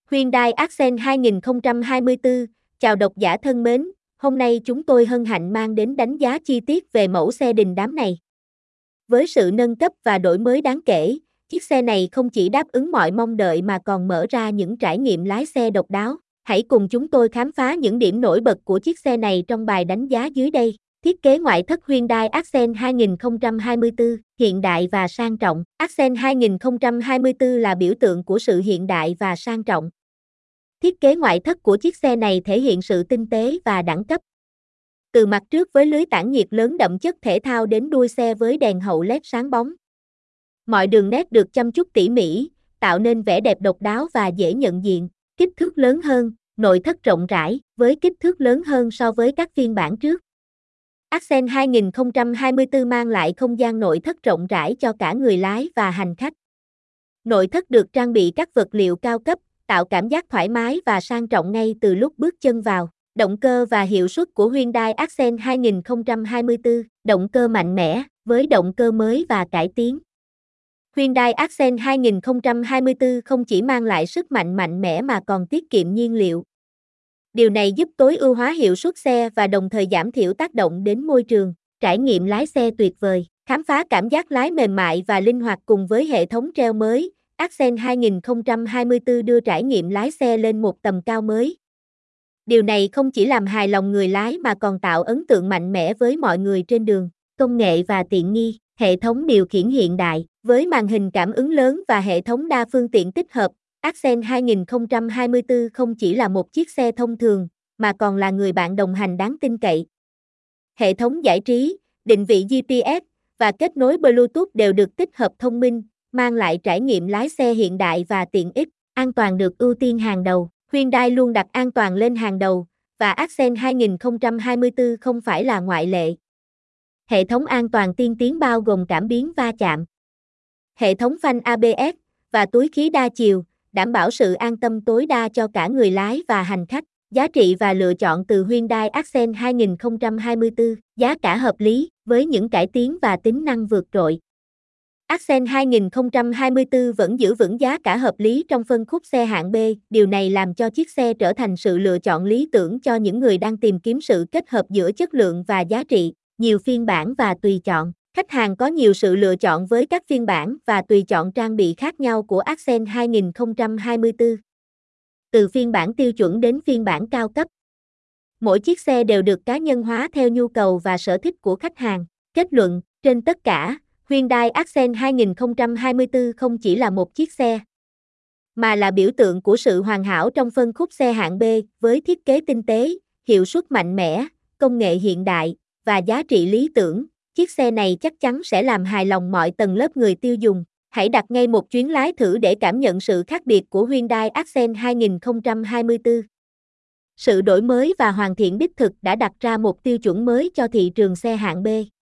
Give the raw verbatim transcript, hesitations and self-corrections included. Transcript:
Hyundai Accent hai không hai tư, chào độc giả thân mến, hôm nay chúng tôi hân hạnh mang đến đánh giá chi tiết về mẫu xe đình đám này. Với sự nâng cấp và đổi mới đáng kể, chiếc xe này không chỉ đáp ứng mọi mong đợi mà còn mở ra những trải nghiệm lái xe độc đáo. Hãy cùng chúng tôi khám phá những điểm nổi bật của chiếc xe này trong bài đánh giá dưới đây. Thiết kế ngoại thất Hyundai Accent hai không hai tư, hiện đại và sang trọng. Accent hai không hai tư là biểu tượng của sự hiện đại và sang trọng. Thiết kế ngoại thất của chiếc xe này thể hiện sự tinh tế và đẳng cấp. Từ mặt trước với lưới tản nhiệt lớn đậm chất thể thao đến đuôi xe với đèn hậu led sáng bóng. Mọi đường nét được chăm chút tỉ mỉ, tạo nên vẻ đẹp độc đáo và dễ nhận diện. Kích thước lớn hơn, nội thất rộng rãi, với kích thước lớn hơn so với các phiên bản trước. Accent hai không hai tư mang lại không gian nội thất rộng rãi cho cả người lái và hành khách. Nội thất được trang bị các vật liệu cao cấp, tạo cảm giác thoải mái và sang trọng ngay từ lúc bước chân vào. Động cơ và hiệu suất của Hyundai Accent hai không hai tư, động cơ mạnh mẽ, với động cơ mới và cải tiến. Hyundai Accent hai không hai tư không chỉ mang lại sức mạnh mạnh mẽ mà còn tiết kiệm nhiên liệu. Điều này giúp tối ưu hóa hiệu suất xe và đồng thời giảm thiểu tác động đến môi trường. Trải nghiệm lái xe tuyệt vời, khám phá cảm giác lái mềm mại và linh hoạt cùng với hệ thống treo mới. Accent hai không hai tư đưa trải nghiệm lái xe lên một tầm cao mới. Điều này không chỉ làm hài lòng người lái mà còn tạo ấn tượng mạnh mẽ với mọi người trên đường. Công nghệ và tiện nghi, hệ thống điều khiển hiện đại, với màn hình cảm ứng lớn và hệ thống đa phương tiện tích hợp, Accent hai không hai tư không chỉ là một chiếc xe thông thường, mà còn là người bạn đồng hành đáng tin cậy. Hệ thống giải trí, định vị giê pê ét và kết nối Bluetooth đều được tích hợp thông minh, mang lại trải nghiệm lái xe hiện đại và tiện ích. An toàn được ưu tiên hàng đầu. Hyundai luôn đặt an toàn lên hàng đầu, và Accent hai không hai tư không phải là ngoại lệ. Hệ thống an toàn tiên tiến bao gồm cảm biến va chạm, hệ thống phanh a bê ét và túi khí đa chiều, đảm bảo sự an tâm tối đa cho cả người lái và hành khách. Giá trị và lựa chọn từ Hyundai Accent hai không hai tư, giá cả hợp lý, với những cải tiến và tính năng vượt trội. Accent hai không hai tư vẫn giữ vững giá cả hợp lý trong phân khúc xe hạng B, điều này làm cho chiếc xe trở thành sự lựa chọn lý tưởng cho những người đang tìm kiếm sự kết hợp giữa chất lượng và giá trị. Nhiều phiên bản và tùy chọn. Khách hàng có nhiều sự lựa chọn với các phiên bản và tùy chọn trang bị khác nhau của Accent hai không hai tư. Từ phiên bản tiêu chuẩn đến phiên bản cao cấp, mỗi chiếc xe đều được cá nhân hóa theo nhu cầu và sở thích của khách hàng. Kết luận, trên tất cả, Hyundai Accent hai không hai tư không chỉ là một chiếc xe, mà là biểu tượng của sự hoàn hảo trong phân khúc xe hạng B, với thiết kế tinh tế, hiệu suất mạnh mẽ, công nghệ hiện đại và giá trị lý tưởng. Chiếc xe này chắc chắn sẽ làm hài lòng mọi tầng lớp người tiêu dùng. Hãy đặt ngay một chuyến lái thử để cảm nhận sự khác biệt của Hyundai Accent hai không hai tư. Sự đổi mới và hoàn thiện đích thực đã đặt ra một tiêu chuẩn mới cho thị trường xe hạng B.